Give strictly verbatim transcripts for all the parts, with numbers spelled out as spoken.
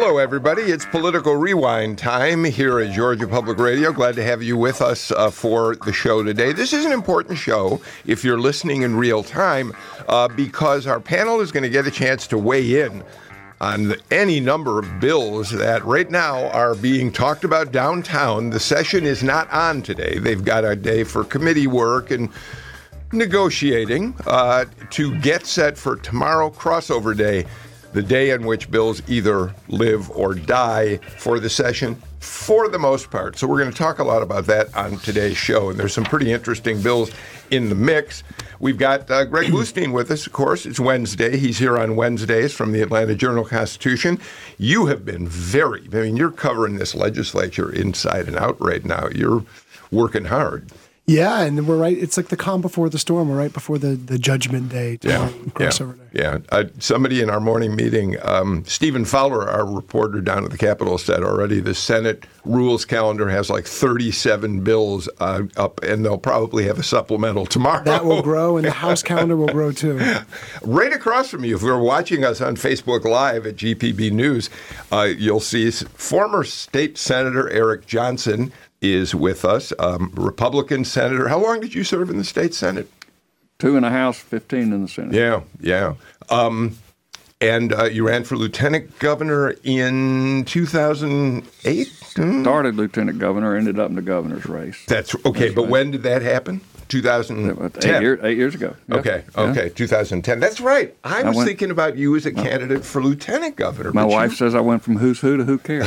Hello, everybody. It's Political Rewind time here at Georgia Public Radio. Glad to have you with us uh, for the show today. This is an important show if you're listening in real time uh, because our panel is going to get a chance to weigh in on the, any number of bills that right now are being talked about downtown. The session is not on today. They've got a day for committee work and negotiating uh, to get set for tomorrow, crossover day, the day in which bills either live or die for the session, for the most part. So we're going to talk a lot about that on today's show, and there's some pretty interesting bills in the mix. We've got uh, Greg Bluestein with us, of course. It's Wednesday. He's here on Wednesdays from the Atlanta Journal-Constitution. You have been very, I mean, you're covering this legislature inside and out right now. You're working hard. Yeah, and we're right. It's like the calm before the storm. We're right before the, the judgment day. Yeah, crossover yeah, day. yeah. Uh, somebody in our morning meeting, um, Stephen Fowler, our reporter down at the Capitol, said already the Senate rules calendar has like thirty-seven bills uh, up, and they'll probably have a supplemental tomorrow. That will grow, and the House calendar will grow too. Right across from you, if you're watching us on Facebook Live at G P B News, uh, you'll see former State Senator Eric Johnson is with us, um, Republican senator. How long did you serve in the state Senate? Two in the House, fifteen in the Senate. Yeah, yeah. Um, and uh, you ran for lieutenant governor in two thousand eight? Started lieutenant governor, ended up in the governor's race. That's okay, That's but right. When did that happen? two thousand ten. Eight, year, eight years ago. Yep. Okay, okay, yeah. two thousand ten. That's right. I, I was went, thinking about you as a candidate uh, for lieutenant governor. My wife you... says I went from who's who to who cares.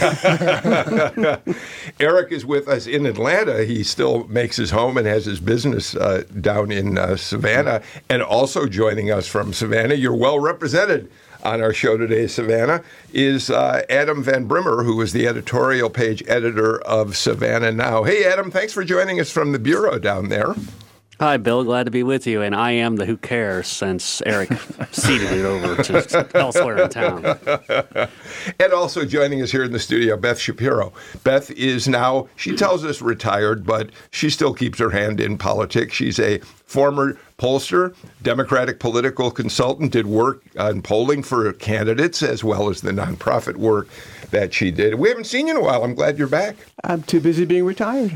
Eric is with us in Atlanta. He still makes his home and has his business uh, down in uh, Savannah. And also joining us from Savannah, you're well represented on our show today, Savannah, is uh, Adam Van Brimmer, who is the editorial page editor of Savannah Now. Hey, Adam, thanks for joining us from the Bureau down there. Hi, Bill. Glad to be with you. And I am the who cares since Eric ceded it over to elsewhere in town. And also joining us here in the studio, Beth Shapiro. Beth is now, she tells us retired, but she still keeps her hand in politics. She's a former pollster, Democratic political consultant, did work on polling for candidates as well as the nonprofit work that she did. We haven't seen you in a while. I'm glad you're back. I'm too busy being retired.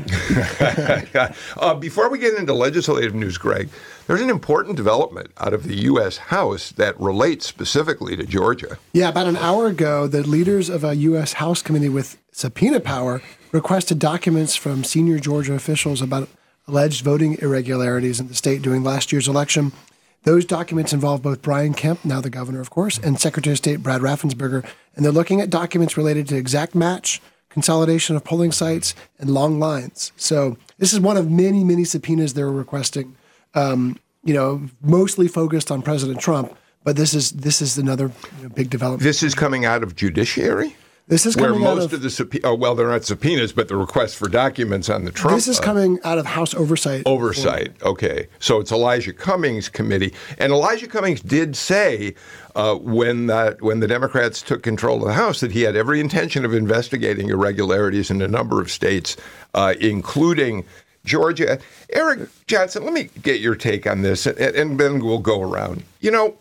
uh, before we get into legislative news, Greg, there's an important development out of the U S House that relates specifically to Georgia. Yeah, about an hour ago, the leaders of a U S House committee with subpoena power requested documents from senior Georgia officials about alleged voting irregularities in the state during last year's election. Those documents involve both Brian Kemp, now the governor, of course, and Secretary of State Brad Raffensperger, and they're looking at documents related to exact match, consolidation of polling sites, and long lines. So this is one of many, many subpoenas they're requesting, um, you know, mostly focused on President Trump, but this is this is another you know, big development. This is coming out of judiciary? This is where coming most out of, of the subpoenas, oh, well, they're not subpoenas, but the requests for documents on the Trump. This is coming out of House Oversight. Oversight, okay. So it's Elijah Cummings' committee. And Elijah Cummings did say uh, when, that, when the Democrats took control of the House that he had every intention of investigating irregularities in a number of states, uh, including Georgia. Eric Johnson, let me get your take on this, and, and then we'll go around. You know,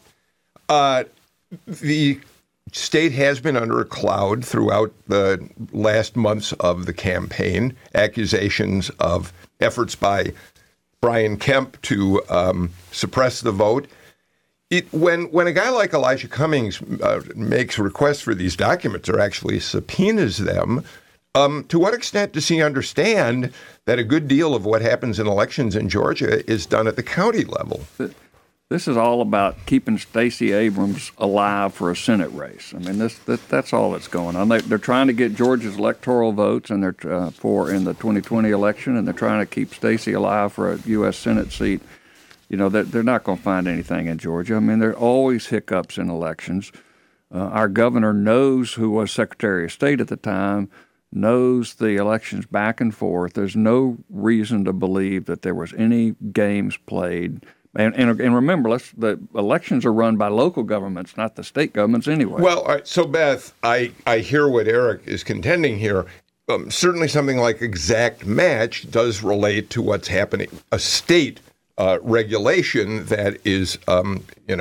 uh, the state has been under a cloud throughout the last months of the campaign. Accusations of efforts by Brian Kemp to um, suppress the vote. It, when when a guy like Elijah Cummings uh, makes requests for these documents or actually subpoenas them, um, to what extent does he understand that a good deal of what happens in elections in Georgia is done at the county level? This is all about keeping Stacey Abrams alive for a Senate race. I mean, this, that, that's all that's going on. They, they're trying to get Georgia's electoral votes and they're uh, for in the twenty twenty election, and they're trying to keep Stacey alive for a U S Senate seat. You know, they're, they're not going to find anything in Georgia. I mean, there are always hiccups in elections. Uh, our governor knows who was Secretary of State at the time, knows the elections back and forth. There's no reason to believe that there was any games played. And, and and remember, let's, the elections are run by local governments, not the state governments anyway. Well, all right, so Beth, I, I hear what Eric is contending here. Um, certainly something like exact match does relate to what's happening. A state uh, regulation that is, um, you know,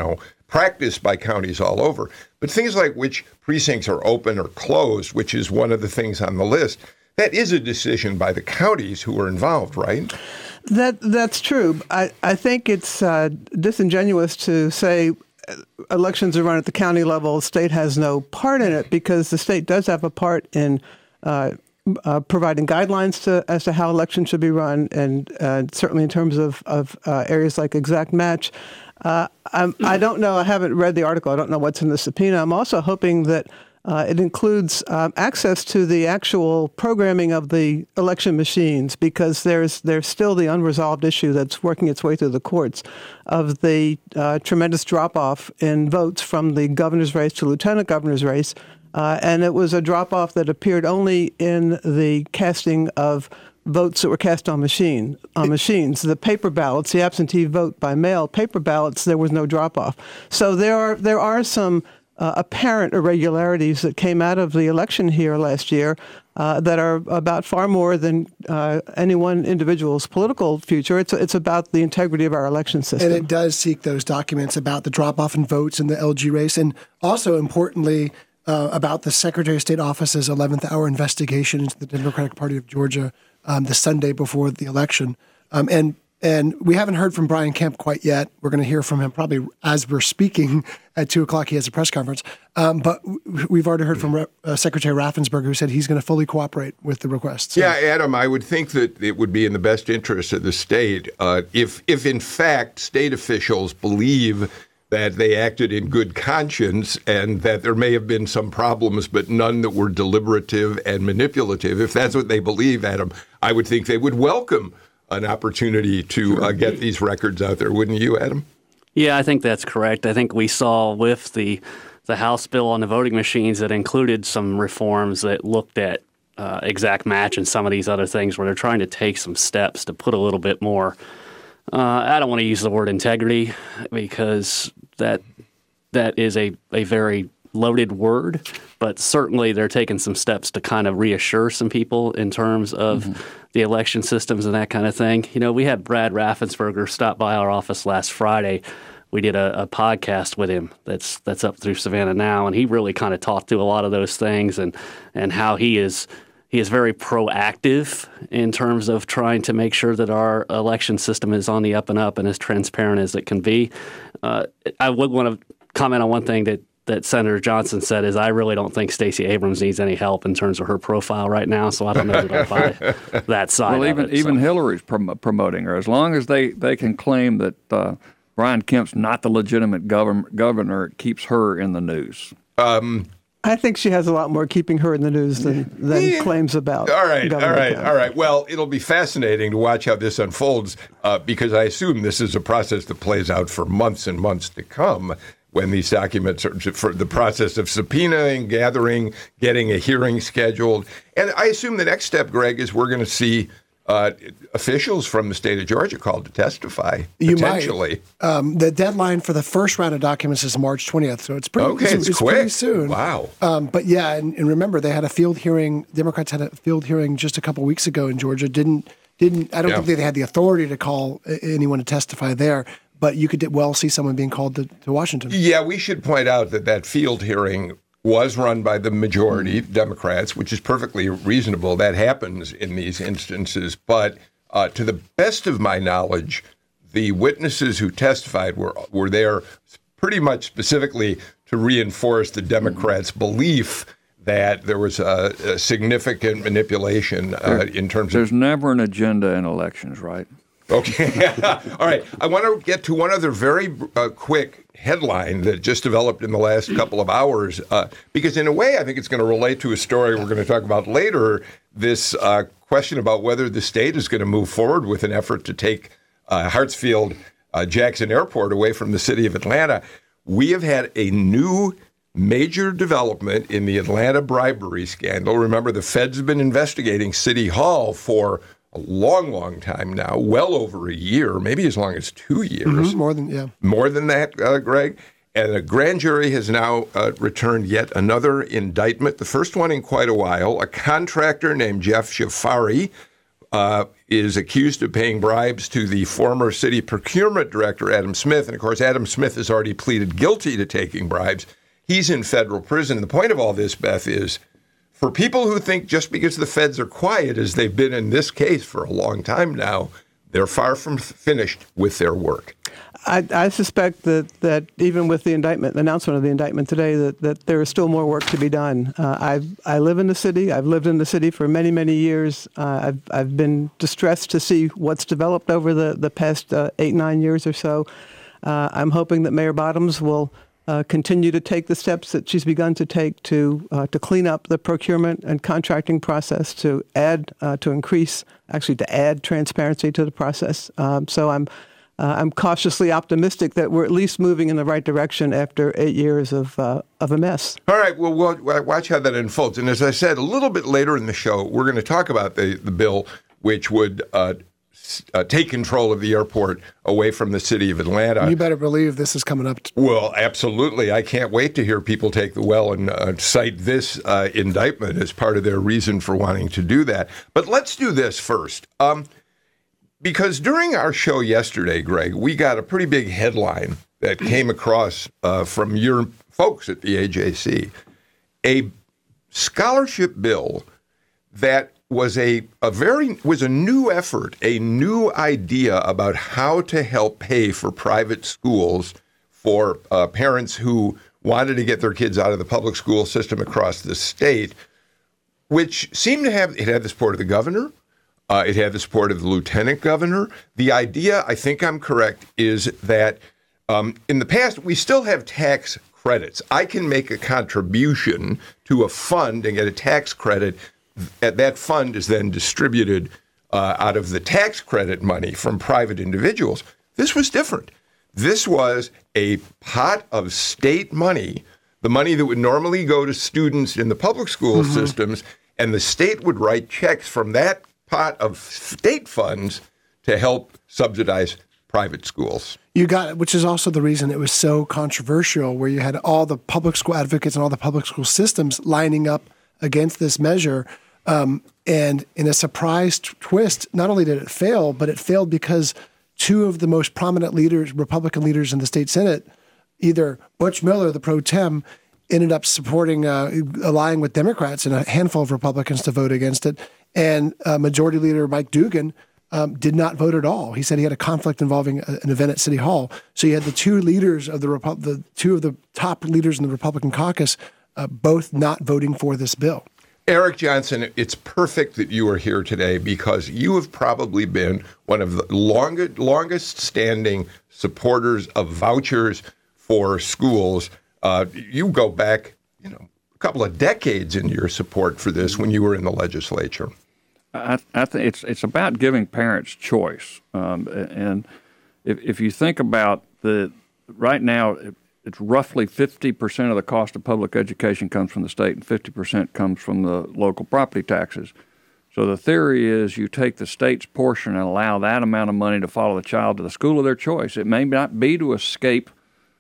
practiced by counties all over. But things like which precincts are open or closed, which is one of the things on the list, that is a decision by the counties who are involved, right? That that's true. I, I think it's uh, disingenuous to say elections are run at the county level. The state has no part in it, because the state does have a part in uh, uh, providing guidelines to as to how elections should be run, and uh, certainly in terms of, of uh, areas like exact match. Uh, I'm, I don't know. I haven't read the article. I don't know what's in the subpoena. I'm also hoping that uh, it includes um, access to the actual programming of the election machines, because there's there's still the unresolved issue that's working its way through the courts of the uh, tremendous drop-off in votes from the governor's race to lieutenant governor's race. Uh, and it was a drop-off that appeared only in the casting of votes that were cast on machine on machines. The paper ballots, the absentee vote by mail paper ballots, there was no drop-off. So there are there are some uh, apparent irregularities that came out of the election here last year uh, that are about far more than uh, any one individual's political future. It's it's about the integrity of our election system. And it does seek those documents about the drop-off in votes in the L G race, and also importantly, uh, about the Secretary of State Office's eleventh hour investigation into the Democratic Party of Georgia Um, the Sunday before the election. Um, and and we haven't heard from Brian Kemp quite yet. We're going to hear from him probably as we're speaking at two o'clock. He has a press conference. Um, but we've already heard from uh, Secretary Raffensperger, who said he's going to fully cooperate with the requests. So. Yeah, Adam, I would think that it would be in the best interest of the state uh, if, if in fact state officials believe that they acted in good conscience and that there may have been some problems, but none that were deliberative and manipulative. If that's what they believe, Adam, I would think they would welcome an opportunity to uh, get these records out there. Wouldn't you, Adam? Yeah, I think that's correct. I think we saw with the the House bill on the voting machines that included some reforms that looked at uh, exact match and some of these other things where they're trying to take some steps to put a little bit more Uh, I don't want to use the word integrity, because that that is a, a very loaded word, but certainly they're taking some steps to kind of reassure some people in terms of mm-hmm. the election systems and that kind of thing. You know, we had Brad Raffensperger stop by our office last Friday. We did a, a podcast with him that's that's up through Savannah Now, and he really kind of talked to a lot of those things and and how he is He is very proactive in terms of trying to make sure that our election system is on the up and up and as transparent as it can be. Uh, I would want to comment on one thing that, that Senator Johnson said is I really don't think Stacey Abrams needs any help in terms of her profile right now, so I don't know that I'll buy that side well, of even, it. Even so. Hillary's prom- promoting her. As long as they, they can claim that uh, Brian Kemp's not the legitimate govern- governor, it keeps her in the news. Um I think she has a lot more keeping her in the news than, than yeah. claims about. All right, all right, Kemp. all right. Well, it'll be fascinating to watch how this unfolds uh, because I assume this is a process that plays out for months and months to come when these documents are for the process of subpoenaing, gathering, getting a hearing scheduled. And I assume the next step, Greg, is we're going to see Uh, officials from the state of Georgia called to testify, you potentially. Might. Um, the deadline for the first round of documents is March twentieth, so it's pretty, okay, it's, it's, it's quick. pretty soon. Wow. Um, but yeah, and, and remember, they had a field hearing. Democrats had a field hearing just a couple weeks ago in Georgia. Didn't didn't I don't Yeah. think they had the authority to call anyone to testify there, but you could well see someone being called to, to Washington. Yeah, we should point out that that field hearing was run by the majority Democrats, which is perfectly reasonable. That happens in these instances, but Uh, to the best of my knowledge, the witnesses who testified were were there pretty much specifically to reinforce the Democrats' belief that there was a, a significant manipulation uh, in terms There's of... There's never an agenda in elections, right? Okay. All right. I want to get to one other very uh, quick headline that just developed in the last couple of hours, uh, because in a way, I think it's going to relate to a story we're going to talk about later, this uh, question about whether the state is going to move forward with an effort to take uh, Hartsfield uh, Jackson Airport away from the city of Atlanta. We have had a new major development in the Atlanta bribery scandal. Remember, the feds have been investigating City Hall for a long, long time now, well over a year, maybe as long as two years. Mm-hmm, more than, yeah. More than that, uh, Greg. And a grand jury has now uh, returned yet another indictment, the first one in quite a while. A contractor named Jeff Shafari uh, is accused of paying bribes to the former city procurement director, Adam Smith. And, of course, Adam Smith has already pleaded guilty to taking bribes. He's in federal prison. And the point of all this, Beth, is for people who think just because the feds are quiet, as they've been in this case for a long time now, they're far from finished with their work. I, I suspect that, that even with the indictment, the announcement of the indictment today, that, that there is still more work to be done. Uh, I I live in the city. I've lived in the city for many, many years. Uh, I've I've been distressed to see what's developed over the, the past uh, eight, nine years or so. Uh, I'm hoping that Mayor Bottoms will uh, continue to take the steps that she's begun to take to uh, to clean up the procurement and contracting process, to add, uh, to increase, actually to add transparency to the process. Um, so I'm Uh, I'm cautiously optimistic that we're at least moving in the right direction after eight years of uh, of a mess. All right, well, we'll watch how that unfolds. And as I said, a little bit later in the show, we're going to talk about the, the bill which would uh, uh, take control of the airport away from the city of Atlanta. You better believe this is coming up. Well, absolutely. I can't wait to hear people take the well and uh, cite this uh, indictment as part of their reason for wanting to do that. But let's do this first. Um, Because during our show yesterday, Greg, we got a pretty big headline that came across uh, from your folks at the A J C. A scholarship bill that was a, a very was a new effort, a new idea about how to help pay for private schools for uh, parents who wanted to get their kids out of the public school system across the state, which seemed to have, it had the support of the governor. Uh, it had the support of the lieutenant governor. The idea, I think I'm correct, is that um, in the past, we still have tax credits. I can make a contribution to a fund and get a tax credit. That fund is then distributed uh, out of the tax credit money from private individuals. This was different. This was a pot of state money, the money that would normally go to students in the public school mm-hmm. systems, and the state would write checks from that pot of state funds to help subsidize private schools. You got it, which is also the reason it was so controversial, where you had all the public school advocates and all the public school systems lining up against this measure. Um, and in a surprise t- twist, not only did it fail, but it failed because two of the most prominent leaders, Republican leaders in the state Senate, either Butch Miller, the pro tem, ended up supporting, uh, allying with Democrats and a handful of Republicans to vote against it. And uh, Majority Leader Mike Dugan um, did not vote at all. He said he had a conflict involving a, an event at City Hall. So you had the two leaders of the Repu- the two of the top leaders in the Republican caucus uh, both not voting for this bill. Eric Johnson, it's perfect that you are here today because you have probably been one of the longest, longest standing supporters of vouchers for schools. Uh, you go back, you know, a couple of decades in your support for this when you were in the legislature. I, I think it's it's about giving parents choice, um, and if if you think about the right now, it's roughly fifty percent of the cost of public education comes from the state, and fifty percent comes from the local property taxes. So the theory is you take the state's portion and allow that amount of money to follow the child to the school of their choice. It may not be to escape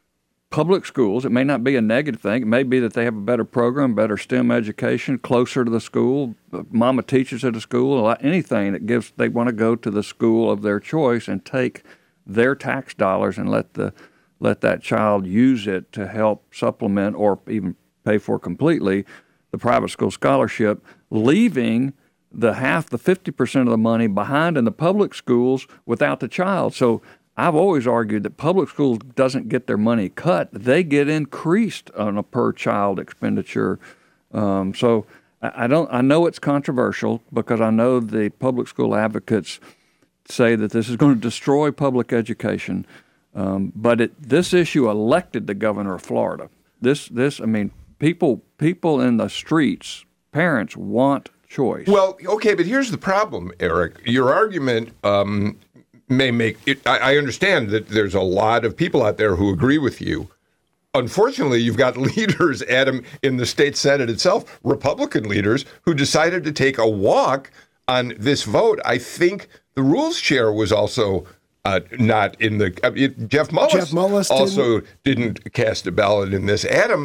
public schools. It may not be a negative thing. It may be that they have a better program, better STEM education, closer to the school. Mama teaches at a school. Anything that gives, they want to go to the school of their choice and take their tax dollars and let the let that child use it to help supplement or even pay for completely the private school scholarship, leaving the half, the fifty percent of the money behind in the public schools without the child. So I've always argued that public schools doesn't get their money cut. They get increased on a per-child expenditure. Um, so I, I don't. I know it's controversial because I know the public school advocates say that this is going to destroy public education. Um, but it, this issue elected the governor of Florida. This, this. I mean, people, people in the streets, parents want choice. Well, okay, but here's the problem, Eric. Your argument um, may make it. I, I understand that there's a lot of people out there who agree with you. Unfortunately, you've got leaders, Adam, in the state Senate itself, Republican leaders, who decided to take a walk on this vote. I think the rules chair was also uh, not in the. Uh, it, Jeff Mullis, Jeff Mullis also didn't. didn't cast a ballot in this. Adam,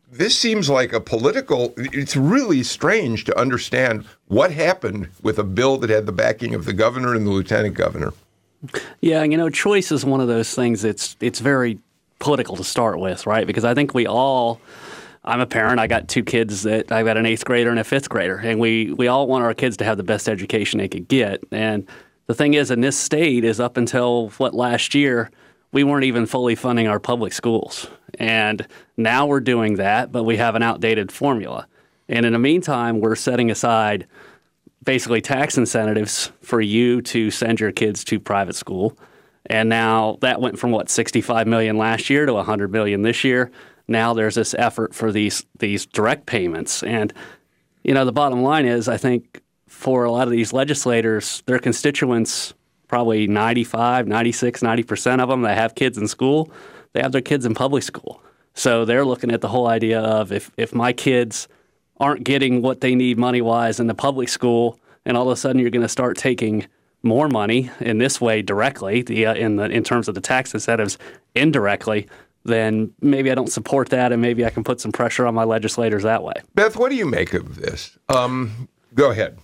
this seems like a political, it's really strange to understand what happened with a bill that had the backing of the governor and the lieutenant governor. Yeah, you know, choice is one of those things that's it's very political to start with, right? Because I think we all, I'm a parent, I got two kids that I've got an eighth grader and a fifth grader, and we, we all want our kids to have the best education they could get. And the thing is, in this state is up until, what, last year, we weren't even fully funding our public schools. And now we're doing that, but we have an outdated formula. And in the meantime, we're setting aside basically tax incentives for you to send your kids to private school. And now that went from, what, sixty-five million dollars last year to one hundred million dollars this year. Now there's this effort for these these direct payments. And, you know, the bottom line is, I think for a lot of these legislators, their constituents, probably ninety-five, ninety-six, ninety percent of them that have kids in school, they have their kids in public school. So they're looking at the whole idea of if, if my kids aren't getting what they need money-wise in the public school, and all of a sudden you're going to start taking more money in this way directly, the, uh, in the in terms of the tax incentives indirectly, then maybe I don't support that, and maybe I can put some pressure on my legislators that way. Beth, what do you make of this? Um, go ahead.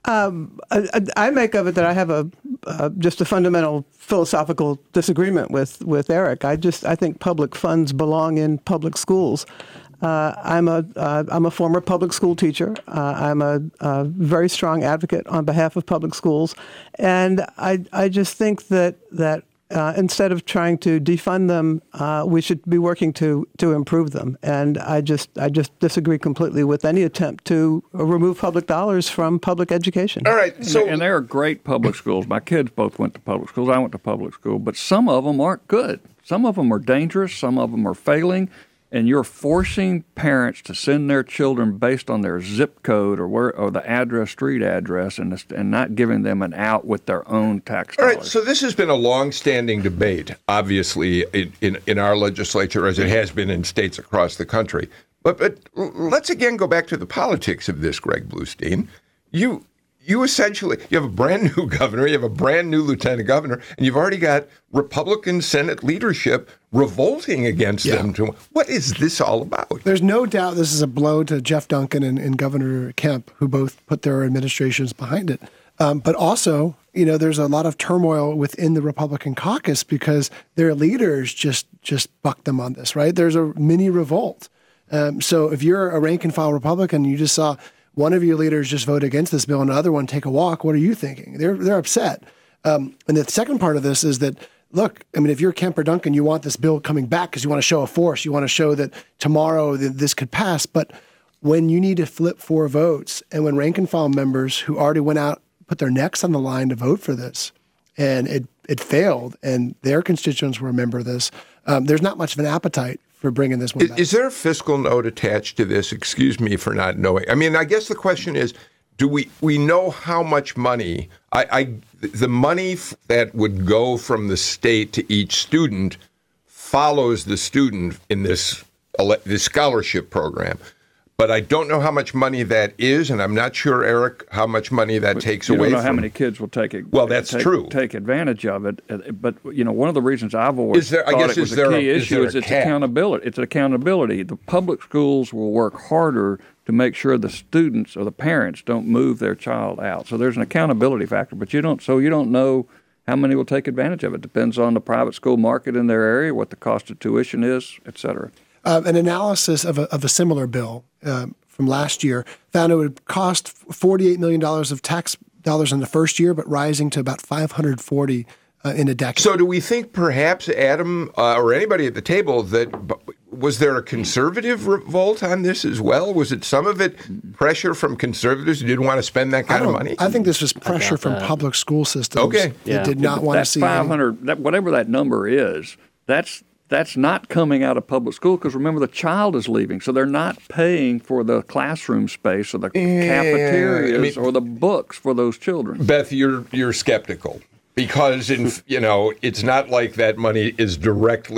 Um, I, I make of it that I have a uh, just a fundamental philosophical disagreement with, with Eric. I just I think public funds belong in public schools. Uh, I'm a uh, I'm a former public school teacher. Uh, I'm a, a very strong advocate on behalf of public schools, and I I just think that that. Uh, instead of trying to defund them, uh, we should be working to to improve them. And I just I just disagree completely with any attempt to remove public dollars from public education. All right. So, and, and there are great public schools. My kids both went to public schools. I went to public school, but some of them aren't good. Some of them are dangerous. Some of them are failing. And you're forcing parents to send their children based on their zip code or where or the address, street address, and and not giving them an out with their own tax dollars. All right, so this has been a long-standing debate, obviously, in, in, in our legislature, as it has been in states across the country. But but let's again go back to the politics of this, Greg Bluestein. You you essentially, you have a brand new governor, you have a brand new lieutenant governor, and you've already got Republican Senate leadership revolting against yeah. them. To, what is this all about? There's no doubt this is a blow to Jeff Duncan and, and Governor Kemp, who both put their administrations behind it. Um, but also, you know, there's a lot of turmoil within the Republican caucus because their leaders just just bucked them on this, right? There's a mini revolt. Um, so if you're a rank and file Republican, you just saw one of your leaders just vote against this bill and another one take a walk, what are you thinking? They're they're upset. Um, and the second part of this is that, look, I mean, if you're Kemp or Duncan, you want this bill coming back because you want to show a force. You want to show that tomorrow th- this could pass. But when you need to flip four votes, and when rank and file members who already went out, put their necks on the line to vote for this, and it, it failed, and their constituents will remember this, um, there's not much of an appetite for bringing this one is, back. Is there a fiscal note attached to this? Excuse me for not knowing. I mean, I guess the question is, do we, we know how much money, I, I the money f- that would go from the state to each student follows the student in this, this scholarship program. But I don't know how much money that is, and I'm not sure, Eric, how much money that but takes you away don't know from. how many kids will take it. Well, that's take, true. Take advantage of it. But you know, one of the reasons I've always is there, thought I guess, it was is a there key a, issue is, is it's cap? accountability. It's accountability. The public schools will work harder to make sure the students or the parents don't move their child out. So there's an accountability factor. But you don't. So you don't know how many will take advantage of it. Depends on the private school market in their area, what the cost of tuition is, et cetera. Uh, an analysis of a, of a similar bill uh, from last year found it would cost forty-eight million dollars of tax dollars in the first year, but rising to about five hundred forty uh, in a decade. So do we think perhaps, Adam, uh, or anybody at the table, that was there a conservative revolt on this as well? Was it some of it pressure from conservatives who didn't want to spend that kind of money? I think this was pressure from that. public school systems Okay. that Yeah. did not Yeah, want to that see five hundred, that, whatever that number is, that's that's not coming out of public school because remember the child is leaving, so they're not paying for the classroom space or the Yeah, cafeterias I mean- or the books for those children. Beth, you're you're skeptical because in you know it's not like that money is directly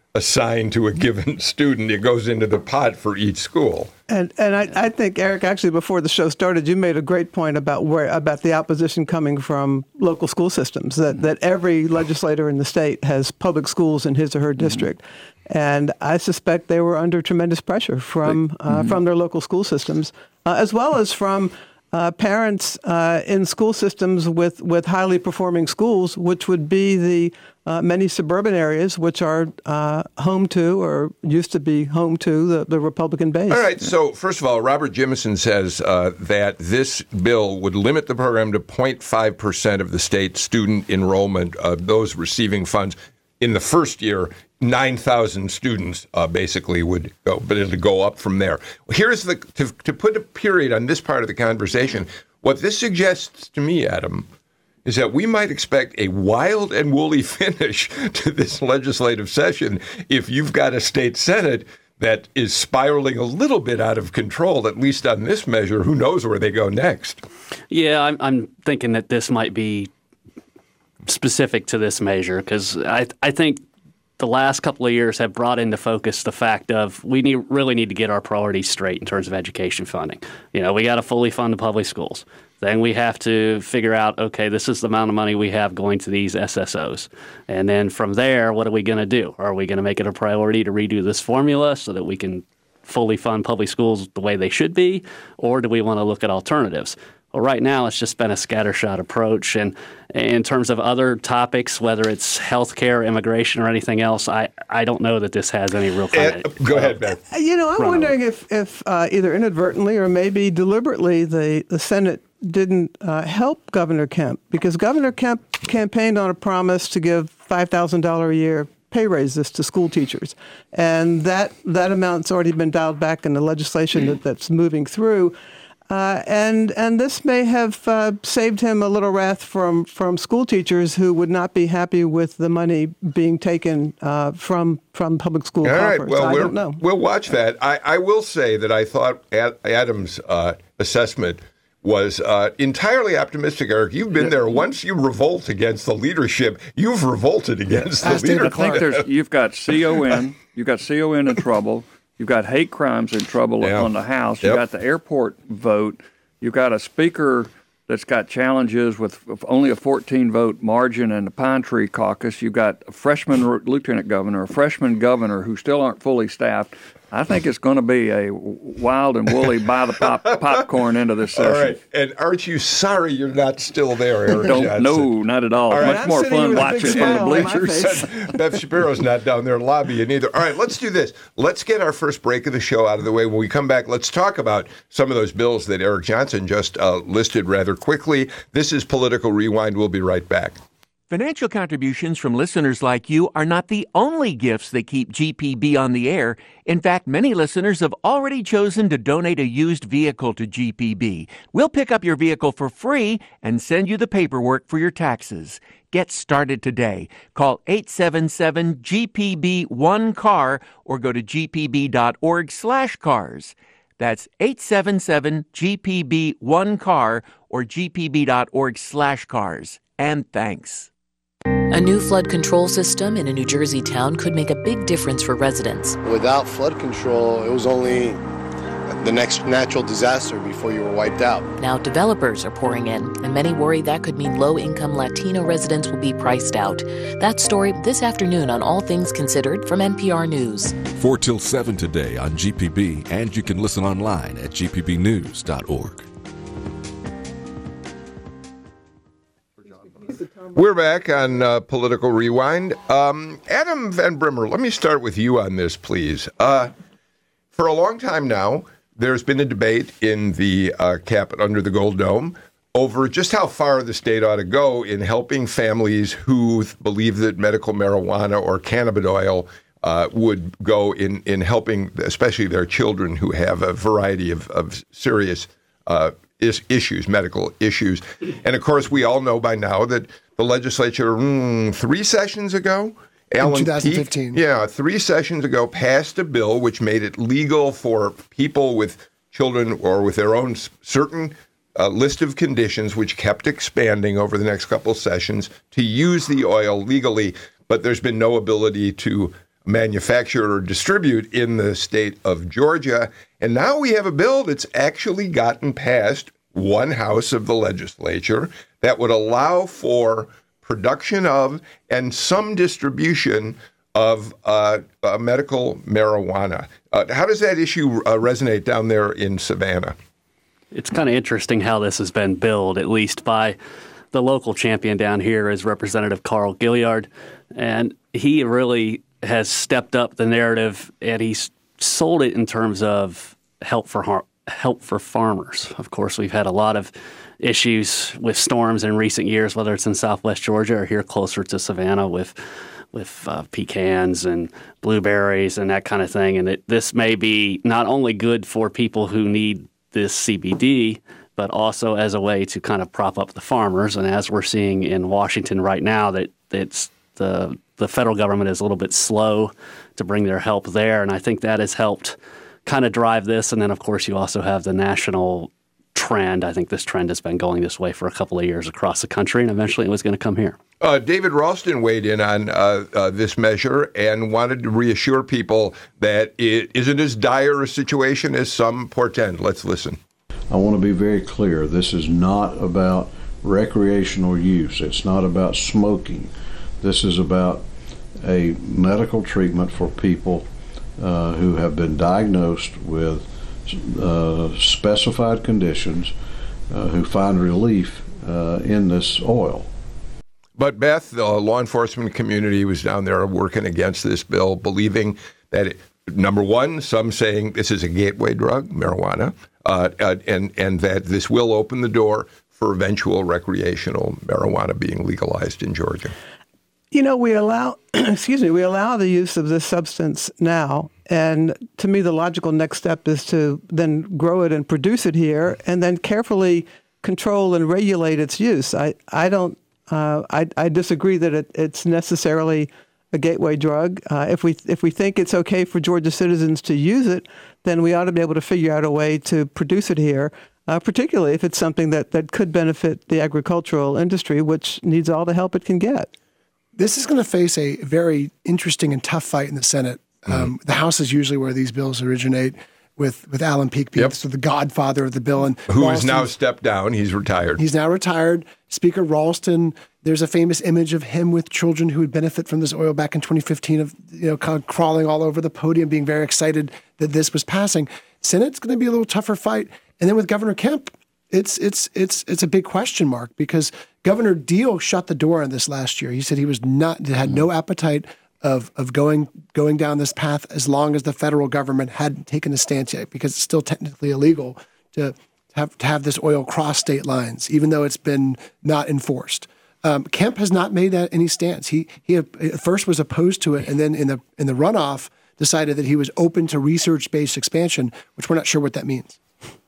assigned to a given student. It goes into the pot for each school. And and I, I think, Eric, actually, before the show started, you made a great point about where about the opposition coming from local school systems, that, that every legislator in the state has public schools in his or her district. Mm-hmm. And I suspect they were under tremendous pressure from, uh, mm-hmm. from their local school systems, uh, as well as from Uh, parents uh, in school systems with, with highly performing schools, which would be the uh, many suburban areas which are uh, home to or used to be home to the, the Republican base. All right. So first of all, Robert Jimison says uh, that this bill would limit the program to zero point five percent of the state student enrollment of those receiving funds. In the first year, nine thousand students uh, basically would go, but it'll go up from there. Here's the, to, to put a period on this part of the conversation, what this suggests to me, Adam, is that we might expect a wild and woolly finish to this legislative session if you've got a state Senate that is spiraling a little bit out of control, at least on this measure. Who knows where they go next? Yeah, I'm, I'm thinking that this might be specific to this measure, because I, I think the last couple of years have brought into focus the fact of we need, really need to get our priorities straight in terms of education funding. You know, we got to fully fund the public schools. Then we have to figure out, okay, this is the amount of money we have going to these S S Os. And then from there, what are we going to do? Are we going to make it a priority to redo this formula so that we can fully fund public schools the way they should be? Or do we want to look at alternatives? Well, right now, it's just been a scattershot approach. And in terms of other topics, whether it's healthcare, immigration, or anything else, I, I don't know that this has any real kind of... Go ahead, Beth. You know, I'm wondering if, if uh, either inadvertently or maybe deliberately the, the Senate didn't uh, help Governor Kemp, because Governor Kemp campaigned on a promise to give five thousand dollars a year pay raises to school teachers. And that, that amount's already been dialed back in the legislation that, that's moving through. Uh, and and this may have uh, saved him a little wrath from, from school teachers who would not be happy with the money being taken uh, from from public school All coffers. right, well, I we're, don't know. We'll watch that. I, I will say that I thought Ad, Adam's uh, assessment was uh, entirely optimistic, Eric. You've been there. Once you revolt against the leadership, you've revolted against Ask the David leadership. I think there's you've got C O N, you've got C O N in trouble. You've got hate crimes in trouble yeah. on the House. You've Yep. got the airport vote. You've got a speaker that's got challenges with only a fourteen vote margin in the Pine Tree Caucus. You've got a freshman lieutenant governor, a freshman governor who still aren't fully staffed. I think it's going to be a wild and woolly buy the pop, popcorn into this session. All right. And aren't you sorry you're not still there, Eric Don't, Johnson? no, not at all. All right. Much I'm more sitting here fun with a watching big from the smile on my bleachers. face. Beth Shapiro's not down there lobbying either. All right, let's do this. Let's get our first break of the show out of the way. When we come back, let's talk about some of those bills that Eric Johnson just uh, listed rather quickly. This is Political Rewind. We'll be right back. Financial contributions from listeners like you are not the only gifts that keep G P B on the air. In fact, many listeners have already chosen to donate a used vehicle to G P B. We'll pick up your vehicle for free and send you the paperwork for your taxes. Get started today. Call eight seven seven G P B one car or go to g p b dot org slash cars. That's eight seven seven G P B one car or g p b dot org slash cars. And thanks. A new flood control system in a New Jersey town could make a big difference for residents. Without flood control, it was only the next natural disaster before you were wiped out. Now developers are pouring in, and many worry that could mean low-income Latino residents will be priced out. That story this afternoon on All Things Considered from N P R News. four till seven today on G P B, and you can listen online at g p b news dot org. We're back on uh, Political Rewind. Um, Adam Van Brimmer, let me start with you on this, please. Uh, for a long time now, there's been a debate in the uh, cap under the Gold Dome over just how far the state ought to go in helping families who believe that medical marijuana or cannabidiol uh, would go in, in helping, especially their children who have a variety of, of serious uh, is issues, medical issues. And of course, we all know by now that the legislature, mm, three sessions ago, in twenty fifteen. Peake, yeah, three sessions ago, passed a bill which made it legal for people with children or with their own certain uh, list of conditions, which kept expanding over the next couple of sessions, to use the oil legally. But there's been no ability to manufacture or distribute in the state of Georgia. And now we have a bill that's actually gotten past one house of the legislature that would allow for production of and some distribution of uh, uh, medical marijuana. Uh, how does that issue uh, resonate down there in Savannah? It's kind of interesting how this has been billed, at least by the local champion down here is Representative Carl Gilliard. And he really has stepped up the narrative, and he's sold it in terms of help for har- help for farmers. Of course, we've had a lot of issues with storms in recent years, whether it's in Southwest Georgia or here closer to Savannah with with uh, pecans and blueberries and that kind of thing. And it, this may be not only good for people who need this C B D, but also as a way to kind of prop up the farmers. And as we're seeing in Washington right now, that it's the the federal government is a little bit slow to bring their help there. And I think that has helped kind of drive this. And then, of course, you also have the national trend. I think this trend has been going this way for a couple of years across the country, and eventually it was going to come here. Uh, David Ralston weighed in on uh, uh, this measure and wanted to reassure people that it isn't as dire a situation as some portend. Let's listen. I want to be very clear. This is not about recreational use. It's not about smoking. This is about a medical treatment for people uh, who have been diagnosed with uh, specified conditions uh, who find relief uh, in this oil. But Beth, the law enforcement community was down there working against this bill, believing that, it, number one, some saying this is a gateway drug, marijuana, uh, uh, and, and that this will open the door for eventual recreational marijuana being legalized in Georgia. You know, we allow, excuse me, we allow the use of this substance now. And to me, the logical next step is to then grow it and produce it here and then carefully control and regulate its use. I, I don't, uh, I, I disagree that it, it's necessarily a gateway drug. Uh, if we if we think it's okay for Georgia citizens to use it, then we ought to be able to figure out a way to produce it here, uh, particularly if it's something that, that could benefit the agricultural industry, which needs all the help it can get. This is going to face a very interesting and tough fight in the Senate. Mm-hmm. Um, the House is usually where these bills originate, with, with Alan Peake being yep. sort of the godfather of the bill. And Who has now stepped down. He's retired. He's now retired. Speaker Ralston, there's a famous image of him with children who would benefit from this oil back in twenty fifteen of, you know, kind of crawling all over the podium, being very excited that this was passing. Senate's going to be a little tougher fight. And then with Governor Kemp, it's it's it's it's a big question mark because Governor Deal shut the door on this last year. He said he was not had no appetite of of going going down this path as long as the federal government hadn't taken a stance yet, because it's still technically illegal to have to have this oil cross state lines, even though it's been not enforced. Um, Kemp has not made that any stance. He he at first was opposed to it, and then in the in the runoff decided that he was open to research based expansion, which we're not sure what that means.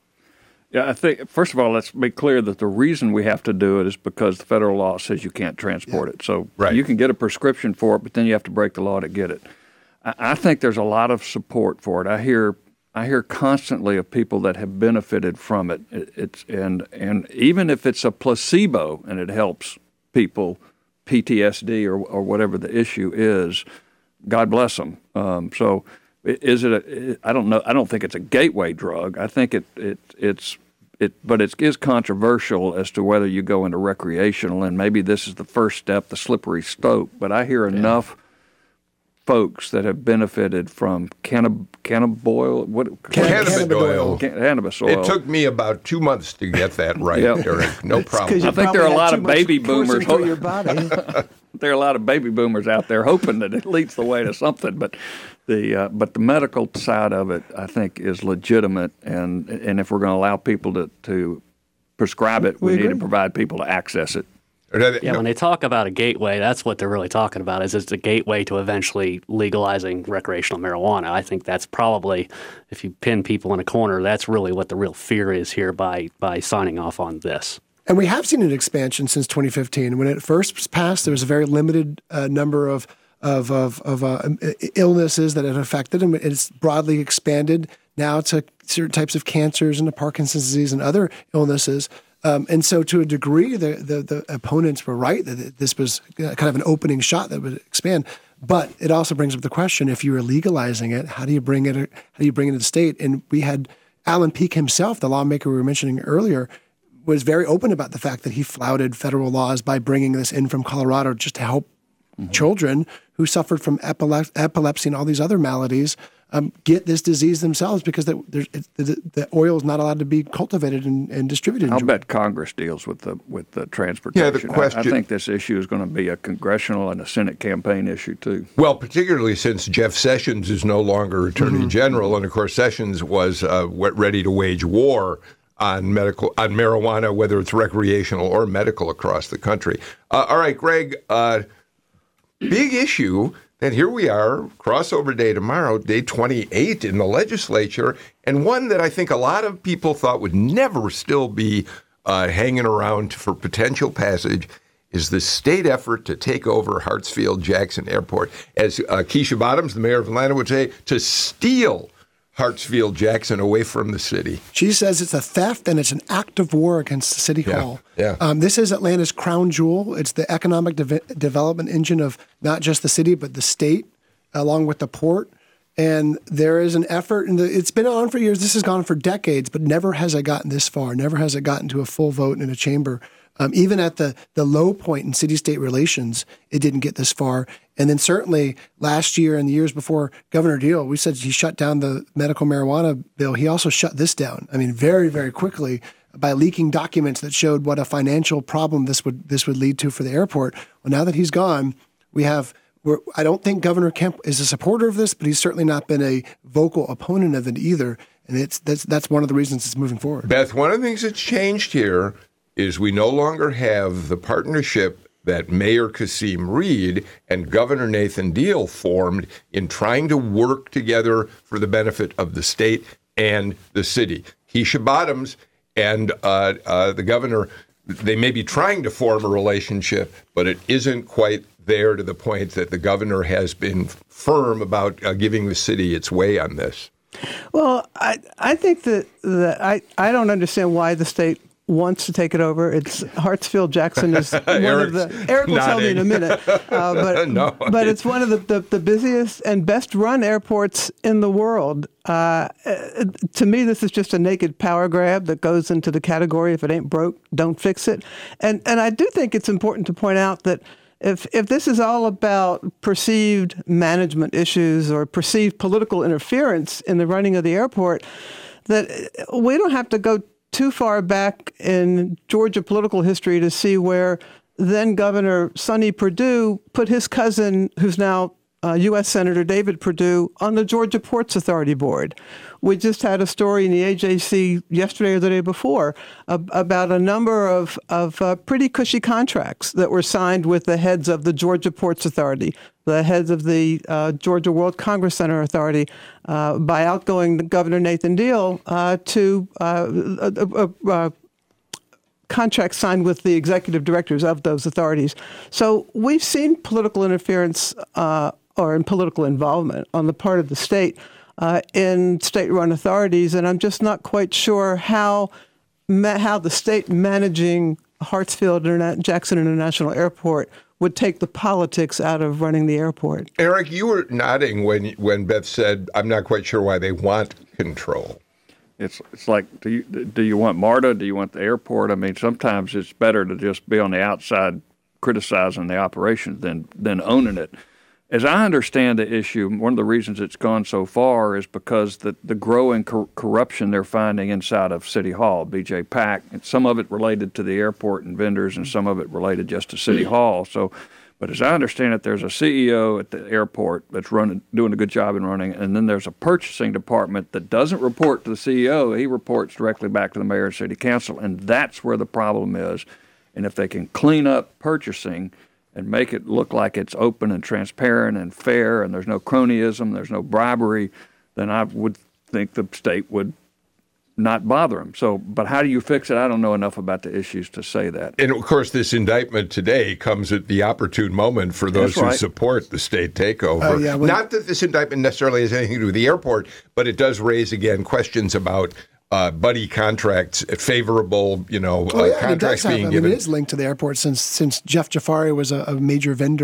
Yeah, I think, first of all, let's be clear that the reason we have to do it is because the federal law says you can't transport yeah. it. So right. you can get a prescription for it, but then you have to break the law to get it. I, I think there's a lot of support for it. I hear I hear constantly of people that have benefited from it. it it's and and even if it's a placebo and it helps people, P T S D or, or whatever the issue is, God bless them. Um, so is it a, I don't know. I don't think it's a gateway drug. I think it, it it's it, but it is controversial as to whether you go into recreational, and maybe this is the first step, the slippery slope. But I hear yeah. enough folks that have benefited from cannab cannaboil, what cannabis oil. Cannabis oil. It took me about two months to get that right, yep. Eric. No problem. I think there are a lot of baby boomers. Your body. There are a lot of baby boomers out there hoping that it leads the way to something, but the uh, but the medical side of it, I think, is legitimate, and and if we're going to allow people to, to prescribe it, we, we need to provide people to access it. Yeah, when they talk about a gateway, that's what they're really talking about, is it's a gateway to eventually legalizing recreational marijuana. I think that's probably, if you pin people in a corner, that's really what the real fear is here by by signing off on this. And we have seen an expansion since twenty fifteen. When it first passed, there was a very limited uh, number of of of, of uh, illnesses that it affected, and it's broadly expanded now to certain types of cancers and the Parkinson's disease and other illnesses. Um, and so, to a degree, the, the the opponents were right that this was kind of an opening shot that would expand. But it also brings up the question: if you are legalizing it, how do you bring it? How do you bring it to the state? And we had Alan Peake himself, the lawmaker we were mentioning earlier, was very open about the fact that he flouted federal laws by bringing this in from Colorado just to help mm-hmm. children who suffered from epile- epilepsy and all these other maladies um, get this disease themselves because the, it, the, the oil is not allowed to be cultivated and, and distributed. I'll bet Congress deals with the with the transportation. Yeah, the question, I, I think this issue is going to be a congressional and a Senate campaign issue too. Well, particularly since Jeff Sessions is no longer Attorney mm-hmm. General, and of course Sessions was uh, ready to wage war on medical on marijuana, whether it's recreational or medical across the country. Uh, all right, Greg, uh, big issue. And here we are, crossover day tomorrow, day twenty-eight in the legislature, and one that I think a lot of people thought would never still be uh, hanging around for potential passage is the state effort to take over Hartsfield-Jackson Airport. As uh, Keisha Bottoms, the mayor of Atlanta, would say, to steal Hartsfield-Jackson away from the city. She says it's a theft and it's an act of war against the city yeah, hall. Yeah. Um, this is Atlanta's crown jewel. It's the economic de- development engine of not just the city, but the state, along with the port. And there is an effort, and it's been on for years. This has gone for decades, but never has it gotten this far. Never has it gotten to a full vote in a chamber. Um, even at the, the low point in city-state relations, it didn't get this far. And then certainly last year and the years before Governor Deal, we said he shut down the medical marijuana bill. He also shut this down. I mean, very, very quickly by leaking documents that showed what a financial problem this would this would lead to for the airport. Well, now that he's gone, we have. We're, I don't think Governor Kemp is a supporter of this, but he's certainly not been a vocal opponent of it either. And it's that's that's one of the reasons it's moving forward. Beth, one of the things that's changed here is we no longer have the partnership that Mayor Kasim Reed and Governor Nathan Deal formed in trying to work together for the benefit of the state and the city. Keisha Bottoms and uh, uh, the governor, they may be trying to form a relationship, but it isn't quite there to the point that the governor has been firm about uh, giving the city its way on this. Well, I I think that, that I, I don't understand why the state wants to take it over. It's Hartsfield-Jackson is one of the. Eric will tell me in a minute, uh, but no, but it's one of the, the, the busiest and best run airports in the world. Uh, to me, this is just a naked power grab that goes into the category if it ain't broke, don't fix it. And and I do think it's important to point out that if if this is all about perceived management issues or perceived political interference in the running of the airport, that we don't have to go too far back in Georgia political history to see where then Governor Sonny Perdue put his cousin, who's now uh, U S Senator David Perdue, on the Georgia Ports Authority board. We just had a story in the A J C yesterday or the day before uh, about a number of, of uh, pretty cushy contracts that were signed with the heads of the Georgia Ports Authority, the heads of the uh, Georgia World Congress Center Authority, uh, by outgoing Governor Nathan Deal uh, to uh, uh, uh, contracts signed with the executive directors of those authorities. So we've seen political interference uh, or in political involvement on the part of the state uh, in state-run authorities, and I'm just not quite sure how ma- how the state managing Hartsfield-Jackson International Airport would take the politics out of running the airport. Eric, you were nodding when when Beth said, "I'm not quite sure why they want control." It's it's like, do you do you want MARTA? Do you want the airport? I mean, sometimes it's better to just be on the outside criticizing the operation than than owning it. As I understand the issue, one of the reasons it's gone so far is because the, the growing cor- corruption they're finding inside of City Hall, B J Pack, and some of it related to the airport and vendors, and some of it related just to City Hall. So, but as I understand it, there's a C E O at the airport that's running, doing a good job in running, and then there's a purchasing department that doesn't report to the C E O. He reports directly back to the mayor and city council, and that's where the problem is. And if they can clean up purchasing and make it look like it's open and transparent and fair and there's no cronyism, there's no bribery, then I would think the state would not bother them. So, but how do you fix it? I don't know enough about the issues to say that. And of course, this indictment today comes at the opportune moment for those That's right. who support the state takeover. Uh, yeah, when, Not that this indictment necessarily has anything to do with the airport, but it does raise, again, questions about Uh, buddy contracts, favorable, you know, oh, yeah, uh, contracts it does have, being I given. mean, it is linked to the airport since since Jeff Jafari was a, a major vendor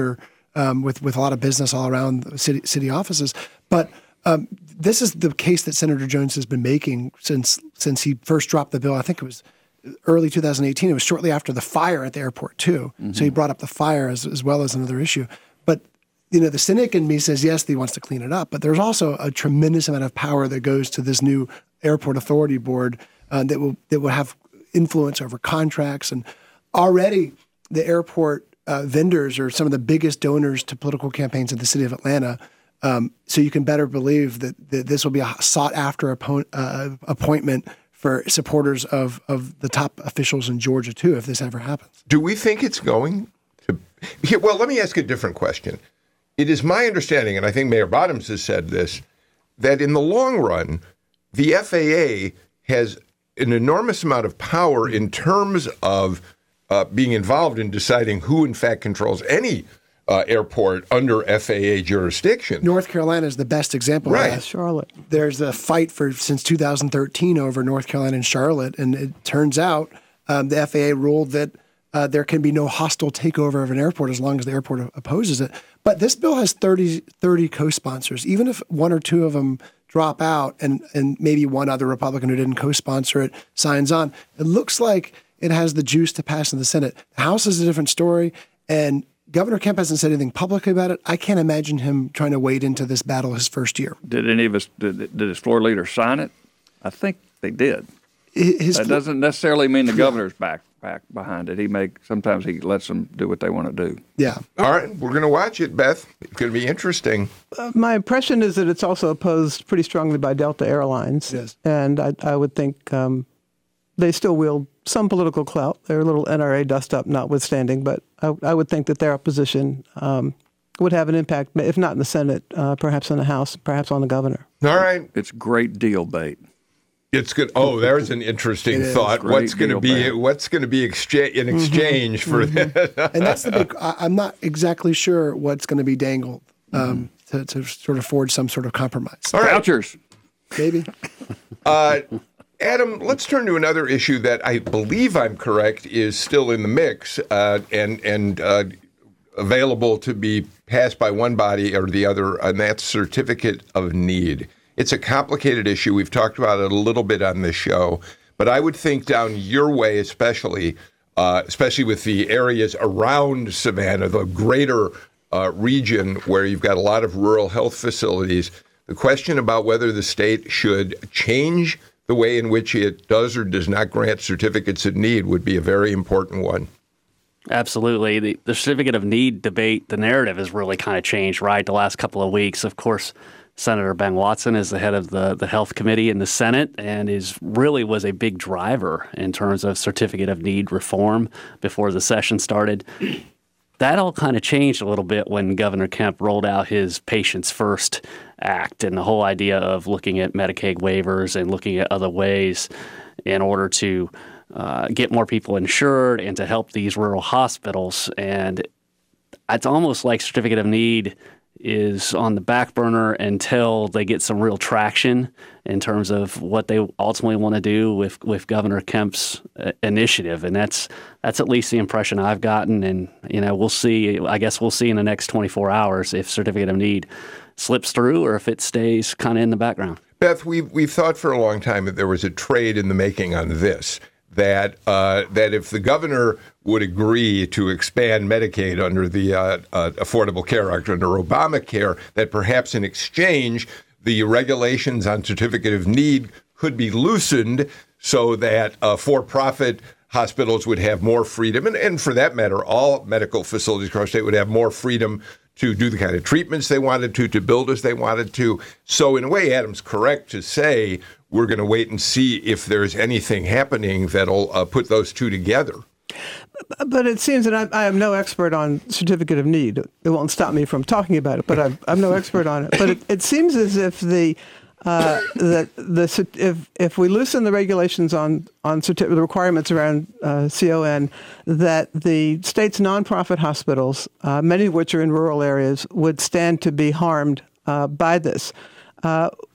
um, with with a lot of business all around the city city offices. But um, this is the case that Senator Jones has been making since since he first dropped the bill. I think it was early two thousand eighteen. It was shortly after the fire at the airport too. Mm-hmm. So he brought up the fire as as well as another issue. But you know, the cynic in me says yes, he wants to clean it up. But there's also a tremendous amount of power that goes to this new airport authority board uh, that will that will have influence over contracts. And already the airport uh, vendors are some of the biggest donors to political campaigns in the city of Atlanta. Um, so you can better believe that, that this will be a sought-after appo- uh, appointment for supporters of, of the top officials in Georgia, too, if this ever happens. Do we think it's going to – well, let me ask a different question. It is my understanding, and I think Mayor Bottoms has said this, that in the long run, the F A A has an enormous amount of power in terms of uh, being involved in deciding who, in fact, controls any uh, airport under F A A jurisdiction. North Carolina is the best example right. of that. Charlotte. There's a fight for since two thousand thirteen over North Carolina and Charlotte, and it turns out um, the F A A ruled that Uh, there can be no hostile takeover of an airport as long as the airport opposes it. But this bill has thirty, thirty co-sponsors. Even if one or two of them drop out and, and maybe one other Republican who didn't co-sponsor it signs on, it looks like it has the juice to pass in the Senate. The House is a different story, and Governor Kemp hasn't said anything publicly about it. I can't imagine him trying to wade into this battle his first year. Did any of us, did, did his floor leader sign it? I think they did. His that flo- doesn't necessarily mean the governor's back back behind it. He may sometimes he lets them do what they want to do. Yeah. All right, we're going to watch it, Beth. It's going to be interesting. Uh, my impression is that it's also opposed pretty strongly by Delta Airlines. Yes. And I, I would think um, they still wield some political clout. Their little N R A dust-up notwithstanding, but I, I would think that their opposition um, would have an impact, if not in the Senate, uh, perhaps in the House, perhaps on the governor. All right. It's great deal bait. It's good. Oh, there's an interesting thought. What's going to be bait. what's going to be exchange in exchange mm-hmm. for mm-hmm. that? And that's the big. I, I'm not exactly sure what's going to be dangled um, mm-hmm. to, to sort of forge some sort of compromise. All right. Vouchers, maybe. Uh, Adam, let's turn to another issue that I believe I'm correct is still in the mix uh, and and uh, available to be passed by one body or the other, and that's certificate of need. It's a complicated issue. We've talked about it a little bit on this show, but I would think down your way, especially, uh, especially with the areas around Savannah, the greater uh, region where you've got a lot of rural health facilities, the question about whether the state should change the way in which it does or does not grant certificates of need would be a very important one. Absolutely. The, the certificate of need debate, the narrative has really kind of changed, right, the last couple of weeks. Of course, Senator Ben Watson is the head of the, the Health Committee in the Senate and is really was a big driver in terms of certificate of need reform before the session started. That all kind of changed a little bit when Governor Kemp rolled out his Patients First Act and the whole idea of looking at Medicaid waivers and looking at other ways in order to uh, get more people insured and to help these rural hospitals. And it's almost like certificate of need is on the back burner until they get some real traction in terms of what they ultimately want to do with, with Governor Kemp's uh, initiative. And that's that's at least the impression I've gotten. And, you know, we'll see. I guess we'll see in the next twenty-four hours if certificate of need slips through or if it stays kind of in the background. Beth, we've, we've thought for a long time that there was a trade in the making on this, that uh, that if the governor would agree to expand Medicaid under the uh, uh, Affordable Care Act, under Obamacare, that perhaps in exchange, the regulations on certificate of need could be loosened so that uh, for-profit hospitals would have more freedom, and, and for that matter, all medical facilities across the state would have more freedom to do the kind of treatments they wanted to, to build as they wanted to. So in a way, Adam's correct to say we're going to wait and see if there's anything happening that'll uh, put those two together. But it seems that I, I am no expert on certificate of need. It won't stop me from talking about it, but I'm, I'm no expert on it. But it, it seems as if the uh, that the if if we loosen the regulations on on certi- the requirements around uh, C O N, that the state's nonprofit hospitals, uh, many of which are in rural areas, would stand to be harmed uh, by this. Uh,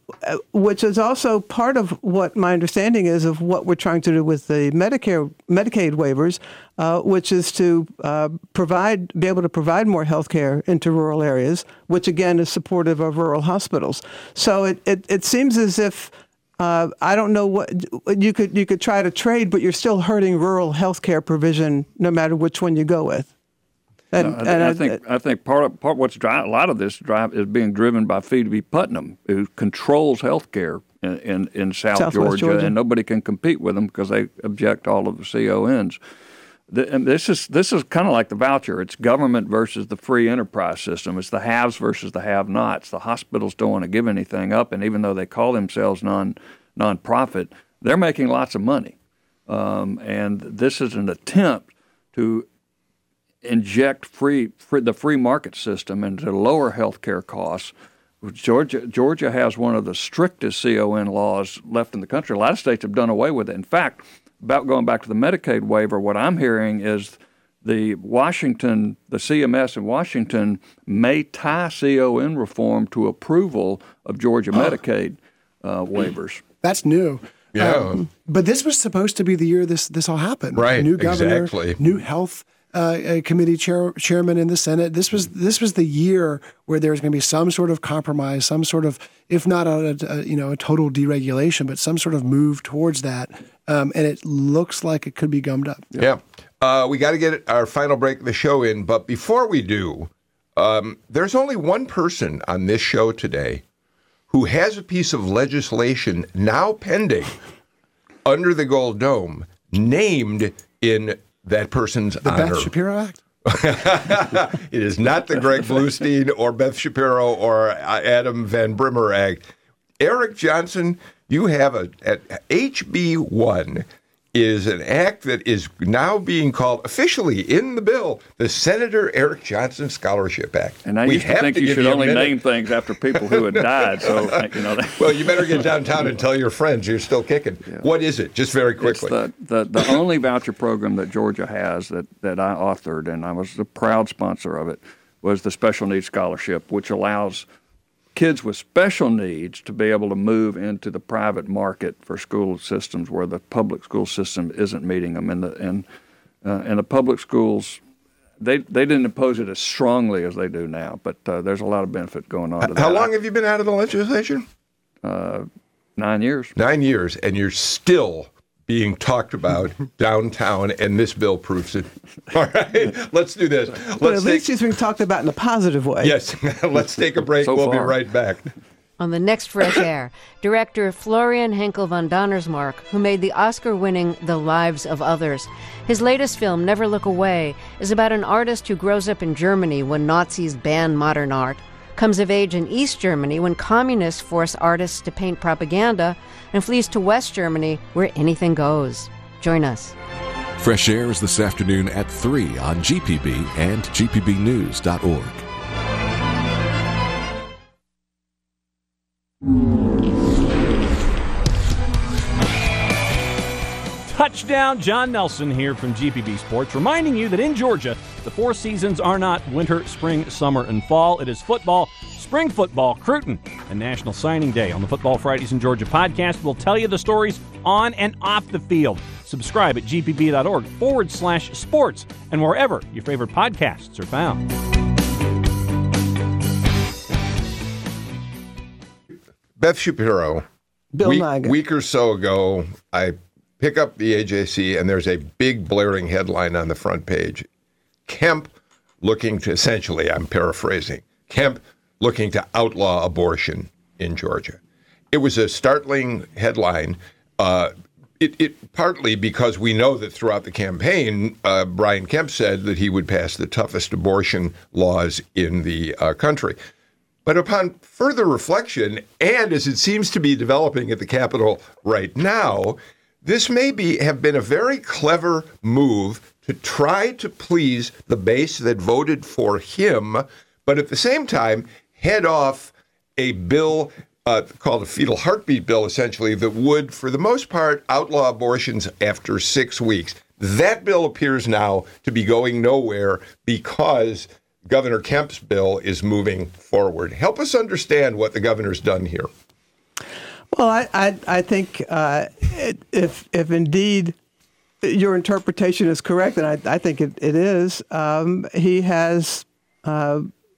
which is also part of what my understanding is of what we're trying to do with the Medicare, Medicaid waivers, uh, which is to uh, provide, be able to provide more health care into rural areas, which again is supportive of rural hospitals. So it, it, it seems as if uh, I don't know what you could you could try to trade, but you're still hurting rural health care provision no matter which one you go with. And, no, I, and I I, think I think part of part what's dri- a lot of this drive is being driven by Phoebe Putnam, who controls health care in, in, in South Southwest Georgia, Georgia, and nobody can compete with them because they object to all of the C O Ns. The, and this is this is kind of like the voucher. It's government versus the free enterprise system. It's the haves versus the have-nots. The hospitals don't want to give anything up, and even though they call themselves non nonprofit, they're making lots of money. Um, and this is an attempt to inject free, free the free market system and to lower health care costs. Georgia Georgia has one of the strictest C O N laws left in the country. A lot of states have done away with it. In fact, about going back to the Medicaid waiver, what I'm hearing is the Washington, the C M S in Washington may tie C O N reform to approval of Georgia Medicaid uh, waivers. That's new. Yeah. Um, but this was supposed to be the year this this all happened. Right, New governor, exactly. new health uh, committee chair, chairman in the Senate. This was this was the year where there was going to be some sort of compromise, some sort of, if not a, a you know a total deregulation, but some sort of move towards that. Um, and it looks like it could be gummed up. Yeah. Uh, we got to get our final break of the show in. But before we do, um, there's only one person on this show today who has a piece of legislation now pending under the Gold Dome named in that person's the honor. Beth Shapiro Act? It is not the Greg Bluestein or Beth Shapiro or Adam Van Brimmer Act. Eric Johnson, you have a, a H B one is an act that is now being called officially in the bill the Senator Eric Johnson Scholarship Act. And I we used to think to you give should a only minute. name things after people who had died. So you know. That, Well, you better get downtown and tell your friends you're still kicking. Yeah. What is it? Just very quickly. It's the, the, the only voucher program that Georgia has that, that I authored, and I was the proud sponsor of it, was the Special Needs Scholarship, which allows kids with special needs to be able to move into the private market for school systems where the public school system isn't meeting them. And the, and, uh, and the public schools, they they didn't oppose it as strongly as they do now, but uh, there's a lot of benefit going on to that. How long have you been out of the legislature? Uh, nine years. Nine years, and you're still being talked about downtown, and this bill proves it. All right, let's do this. Let's but at take, least he's being talked about in a positive way. Yes, let's take a break. So we'll far. be right back. On the next Fresh Air, director Florian Henkel von Donnersmarck, who made the Oscar-winning The Lives of Others. His latest film, Never Look Away, is about an artist who grows up in Germany when Nazis banned modern art, comes of age in East Germany when communists force artists to paint propaganda, and flees to West Germany where anything goes. Join us. Fresh Air is this afternoon at three on G P B and G P B news dot org. Touchdown, John Nelson here from G P B Sports, reminding you that in Georgia, the four seasons are not winter, spring, summer, and fall. It is football, spring football, Cruton, and National Signing Day. On the Football Fridays in Georgia podcast, we'll tell you the stories on and off the field. Subscribe at gpb.org forward slash sports and wherever your favorite podcasts are found. Beth Shapiro, Bill week, Niga. week or so ago, I pick up the A J C, and there's a big blaring headline on the front page. Kemp looking to, essentially, I'm paraphrasing, Kemp looking to outlaw abortion in Georgia. It was a startling headline, uh, it, it partly because we know that throughout the campaign, uh, Brian Kemp said that he would pass the toughest abortion laws in the uh, country. But upon further reflection, and as it seems to be developing at the Capitol right now, this may be have been a very clever move to try to please the base that voted for him, but at the same time head off a bill uh, called a fetal heartbeat bill, essentially, that would, for the most part, outlaw abortions after six weeks. That bill appears now to be going nowhere because Governor Kemp's bill is moving forward. Help us understand what the governor's done here. Well, I I, I think uh, it, if if indeed your interpretation is correct, and I, I think it, it is, um, he has uh,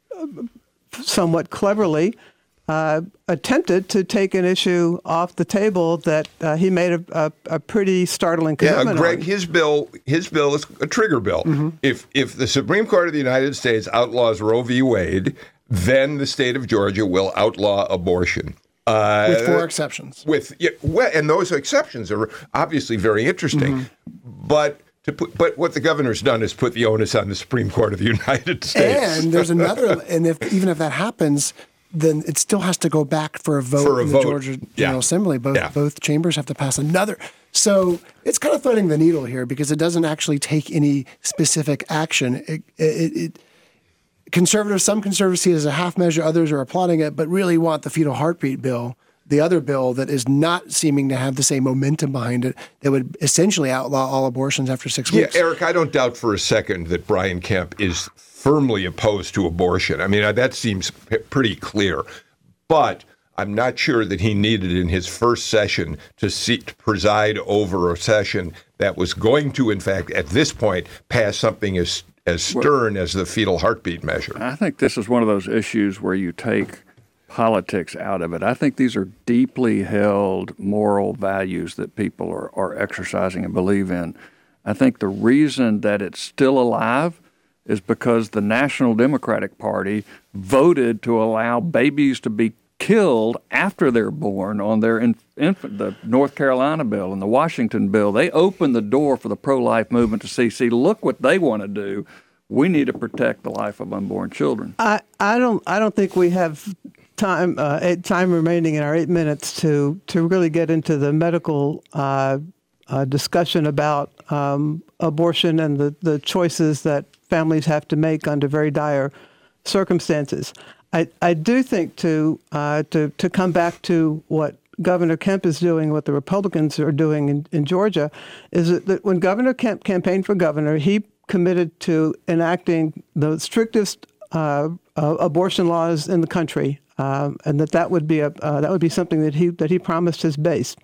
somewhat cleverly uh, attempted to take an issue off the table that uh, he made a, a, a pretty startling commitment Yeah, Greg, on. his bill, his bill is a trigger bill. Mm-hmm. If if the Supreme Court of the United States outlaws Roe v. Wade, then the state of Georgia will outlaw abortion. Uh, with four exceptions. With yeah, well, and those exceptions are obviously very interesting, Mm-hmm. but to put, but what the governor's done is put the onus on the Supreme Court of the United States. And there's another, and if even if that happens, then it still has to go back for a vote For a in vote. the Georgia General Yeah. Assembly. Both Yeah. both chambers have to pass another. So it's kind of threading the needle here because it doesn't actually take any specific action. It, it, it conservatives, some conservatives see it as a half measure, others are applauding it, but really want the fetal heartbeat bill, the other bill that is not seeming to have the same momentum behind it, that would essentially outlaw all abortions after six Yeah, weeks. Eric, I don't doubt for a second that Brian Kemp is firmly opposed to abortion. I mean, that seems p- pretty clear. But I'm not sure that he needed in his first session to, see, to preside over a session that was going to, in fact, at this point, pass something as as stern as the fetal heartbeat measure. I think this is one of those issues where you take politics out of it. I think these are deeply held moral values that people are, are exercising and believe in. I think the reason that it's still alive is because the National Democratic Party voted to allow babies to be killed after they're born on their in, infant, the North Carolina bill and the Washington bill. They opened the door for the pro-life movement to see, see, look what they want to do. We need to protect the life of unborn children. I, I don't I don't think we have time uh, eight, time remaining in our eight minutes to to really get into the medical uh, uh, discussion about um, abortion and the, the choices that families have to make under very dire circumstances. I, I do think to uh, to to come back to what Governor Kemp is doing, what the Republicans are doing in, in Georgia, is that, that when Governor Kemp campaigned for governor, he committed to enacting the strictest uh, uh, abortion laws in the country, um, and that that would be a uh, that would be something that he that he promised his base.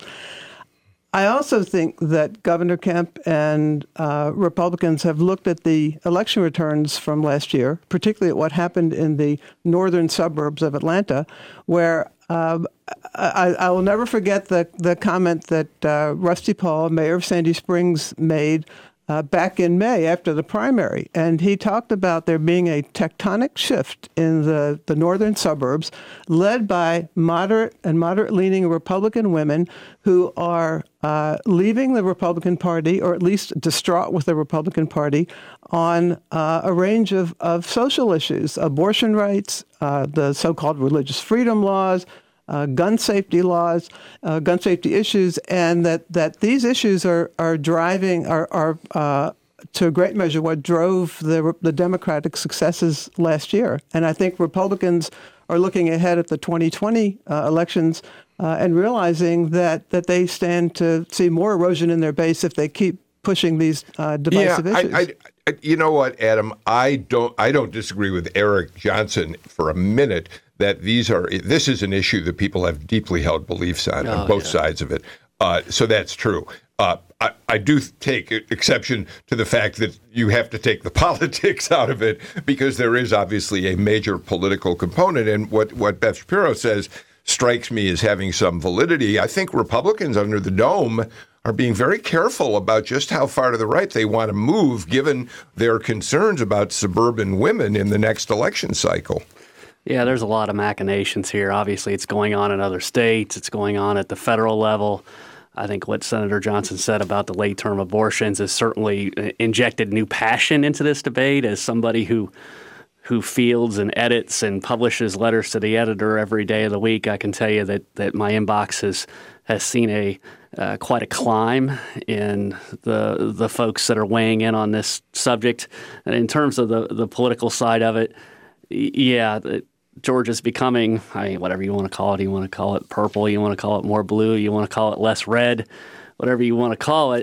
I also think that Governor Kemp and uh, Republicans have looked at the election returns from last year, particularly at what happened in the northern suburbs of Atlanta, where um, I, I will never forget the, the comment that uh, Rusty Paul, mayor of Sandy Springs, made uh, back in May after the primary. And he talked about there being a tectonic shift in the, the northern suburbs led by moderate and moderate-leaning Republican women who are uh, leaving the Republican Party, or at least distraught with the Republican Party, on uh, a range of, of social issues, abortion rights, uh, the so-called religious freedom laws, Uh, gun safety laws, uh, gun safety issues, and that, that these issues are are driving are are uh, to a great measure what drove the the Democratic successes last year. And I think Republicans are looking ahead at the twenty twenty uh, elections uh, and realizing that that they stand to see more erosion in their base if they keep pushing these uh, divisive yeah, issues. I, I, you know what, Adam? I don't I don't disagree with Eric Johnson for a minute. That these are this is an issue that people have deeply held beliefs on Oh, on both yeah. sides of it. Uh, so that's true. Uh, I, I do take exception to the fact that you have to take the politics out of it because there is obviously a major political component. And what, what Beth Shapiro says strikes me as having some validity. I think Republicans under the dome are being very careful about just how far to the right they want to move, given their concerns about suburban women in the next election cycle. Yeah, there's a lot of machinations here. Obviously, it's going on in other states. It's going on at the federal level. I think what Senator Johnson said about the late-term abortions has certainly injected new passion into this debate. As somebody who who fields and edits and publishes letters to the editor every day of the week, I can tell you that that my inbox has has seen a uh, quite a climb in the the folks that are weighing in on this subject. And in terms of the the political side of it, yeah. The, Georgia's becoming, I mean, whatever you want to call it. You want to call it purple. You want to call it more blue. You want to call it less red. Whatever you want to call it.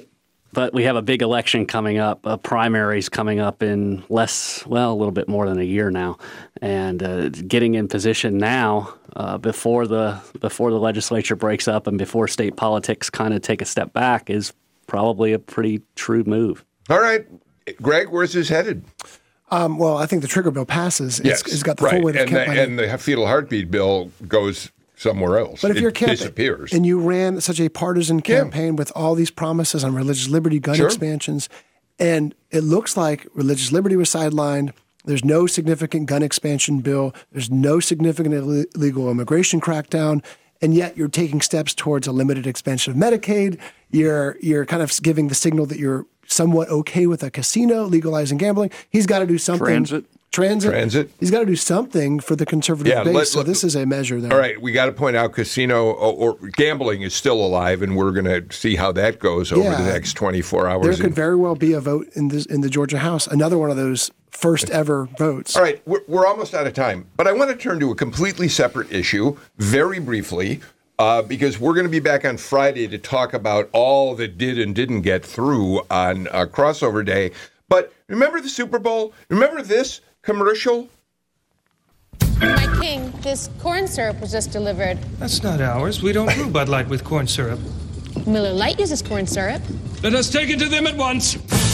But we have a big election coming up, uh, primaries coming up in less, well, a little bit more than a year now. And uh, getting in position now uh, before the before the legislature breaks up and before state politics kind of take a step back is probably a pretty shrewd move. All right. Greg, where's this headed? Um, well, I think the trigger bill passes. It's, Yes, it's got the right. full weight of and the, campaign. and the fetal heartbeat bill goes somewhere else. But if it you're campaign, disappears. and you ran such a partisan campaign with all these promises on religious liberty, gun Sure. expansions, and it looks like religious liberty was sidelined. There's no significant gun expansion bill. There's no significant Ill- illegal immigration crackdown, and yet you're taking steps towards a limited expansion of Medicaid. You're you're kind of giving the signal that you're somewhat okay with a casino legalizing gambling. He's got to do something. Transit. Transit. Transit. He's got to do something for the conservative Yeah, base. let- so let- this is a measure there. All right, we got to point out casino or, or gambling is still alive, and we're going to see how that goes over Yeah. the next twenty-four hours. There could And- very well be a vote in the in the Georgia House, another one of those first ever votes. All right, we're, we're almost out of time, but I want to turn to a completely separate issue very briefly, uh, because we're going to be back on Friday to talk about all that did and didn't get through on uh, crossover day. But remember the Super Bowl? Remember this commercial? My king, this corn syrup was just delivered. That's not ours. We don't brew Bud Light with corn syrup. Miller Lite uses corn syrup. Let us take it to them at once.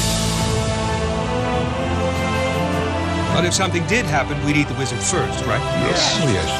But if something did happen, we'd eat the wizard first, right? Yes. Oh, yes.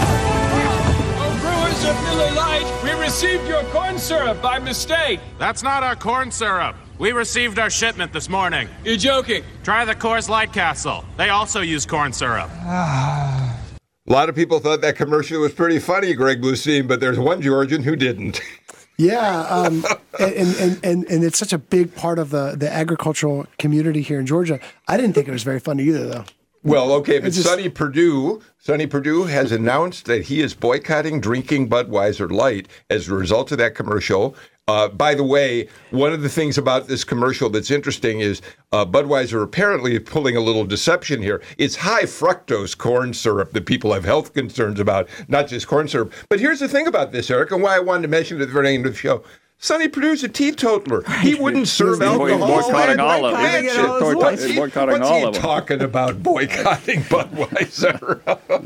Oh, brewers of Miller Lite, we received your corn syrup by mistake. That's not our corn syrup. We received our shipment this morning. You're joking. Try the Coors Light Castle. They also use corn syrup. A lot of people thought that commercial was pretty funny, Greg Bluestein, but there's one Georgian who didn't. Yeah, um, and, and, and, and it's such a big part of the, the agricultural community here in Georgia. I didn't think it was very funny either, though. Well, okay, but It's just- Sonny Perdue, Sonny Perdue has announced that he is boycotting drinking Budweiser Light as a result of that commercial. Uh, by the way, one of the things about this commercial that's interesting is uh, Budweiser apparently is pulling a little deception here. It's high fructose corn syrup that people have health concerns about, not just corn syrup. But here's the thing about this, Eric, and why I wanted to mention it at the very end of the show. Sonny Perdue's a teetotaler. He wouldn't serve He's alcohol. boycotting all of it. Imagine. He's boycotting- What's he, boycotting what's all he of them. talking about boycotting Budweiser?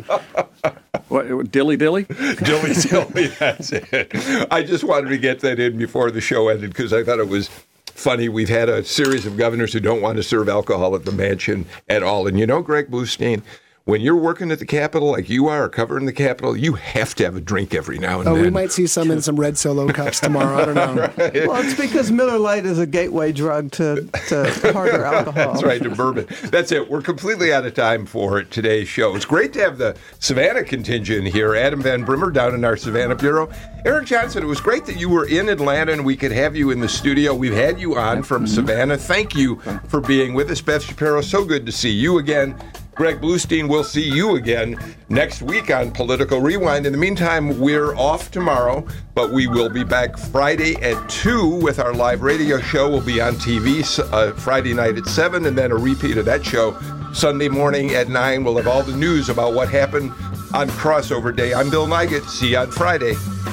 What, dilly dilly? Dilly dilly, that's it. I just wanted to get that in before the show ended because I thought it was funny. We've had a series of governors who don't want to serve alcohol at the mansion at all. And you know, Greg Bluestein, when you're working at the Capitol like you are, covering the Capitol, you have to have a drink every now and Oh, then. we might see some in some red Solo cups tomorrow. I don't know. Right. Well, it's because Miller Lite is a gateway drug to, to harder alcohol. That's right, to bourbon. That's it. We're completely out of time for today's show. It's great to have the Savannah contingent here. Adam Van Brimmer down in our Savannah Bureau. Eric Johnson, it was great that you were in Atlanta and we could have you in the studio. We've had you on from Savannah. Thank you for being with us. Beth Shapiro, so good to see you again. Greg Bluestein, we'll see you again next week on Political Rewind. In the meantime, we're off tomorrow, but we will be back Friday at two with our live radio show. We'll be on T V uh, Friday night at seven, and then a repeat of that show Sunday morning at nine. We'll have all the news about what happened on Crossover Day. I'm Bill Nygut. See you on Friday.